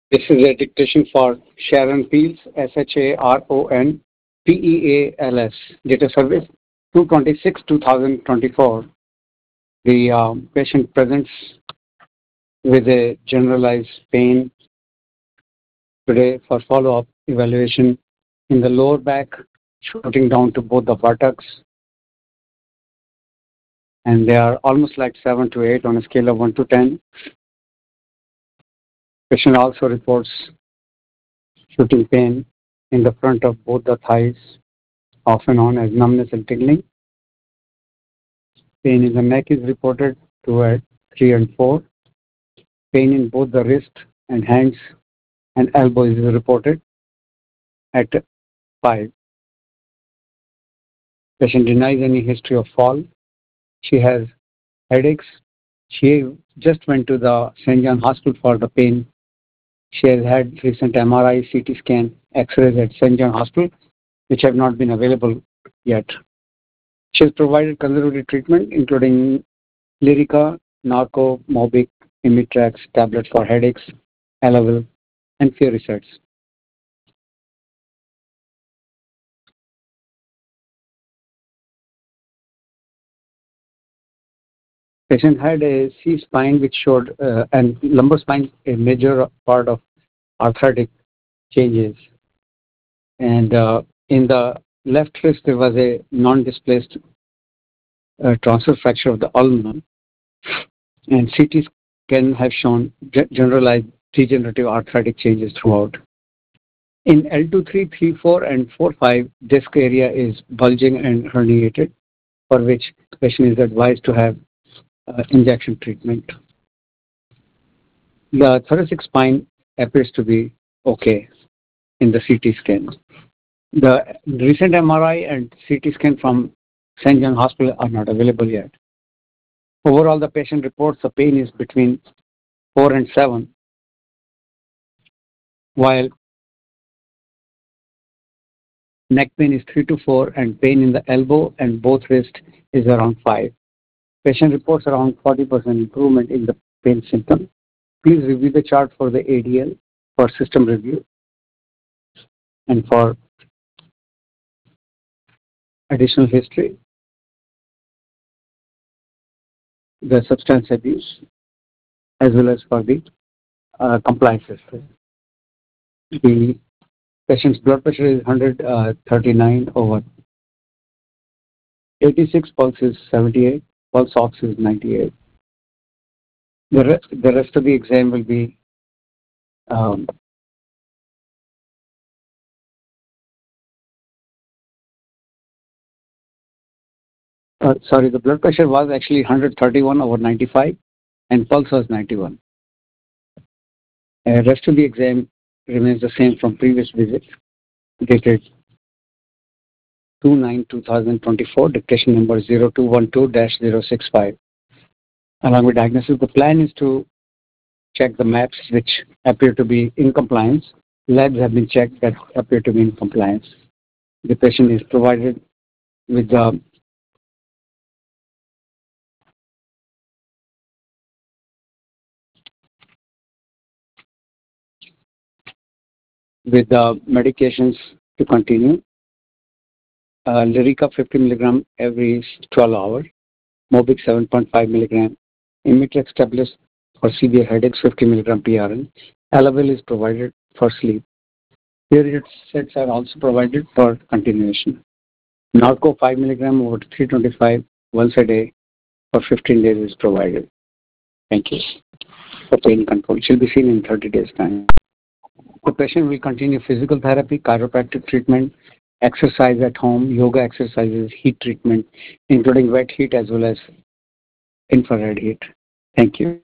This is a dictation for Sharon Peels, SHARON PEALS, data service 226-2024. The patient presents with a generalized pain today for follow-up evaluation in the lower back, shooting down to both the buttocks, and they are almost like 7 to 8 on a scale of 1 to 10. Patient also reports shooting pain in the front of both the thighs, often known as numbness and tingling. Pain in the neck is reported to at 3 and 4. Pain in both the wrist and hands and elbows is reported at 5. Patient denies any history of fall. She has headaches. She just went to the St. John Hospital for the pain. She has had recent MRI, CT scan, X-rays at St. John Hospital, which have not been available yet. She has provided conservative treatment, including Lyrica, Narco, Mobic, Imitrex, tablets for headaches, Elavil, and Fioricets. Patient had a C-spine which showed, and lumbar spine, a major part of arthritic changes. And in the left wrist, there was a non-displaced transfer fracture of the ulna, and CT scan have shown generalized degenerative arthritic changes throughout. In L2, 3, 4, and 4, 5, disc area is bulging and herniated, for which the patient is advised to have injection treatment. The thoracic spine appears to be okay in the CT scan. The recent MRI and CT scan from St. John Hospital are not available yet. Overall, the patient reports the pain is between 4 and 7, while neck pain is 3 to 4, and pain in the elbow and both wrists is around 5. Patient reports around 40% improvement in the pain symptom. Please review the chart for the ADL for system review and for additional history, the substance abuse, as well as for the compliance history. The patient's blood pressure is 139 over 86, pulse is 78, pulse ox is 98. The rest of the exam will be the blood pressure was actually 131 over 95 and pulse was 91. Rest of the exam remains the same from previous visit, dated 2/9/2024, dictation number 0212-065. Along with diagnosis, the plan is to check the maps which appear to be in compliance. Labs have been checked that appear to be in compliance. The patient is provided with the medications to continue. Lyrica 50 milligram every 12 hours, Mobic 7.5 milligram, Imitrex tablets for severe headaches 50 milligram PRN. Elavil is provided for sleep. Period sets are also provided for continuation. Narco 5 milligram over 325 once a day for 15 days is provided. Thank you. For pain control, it shall be seen in 30 days' time. The patient will continue physical therapy, chiropractic treatment, exercise at home, yoga exercises, heat treatment, including wet heat as well as infrared heat. Thank you.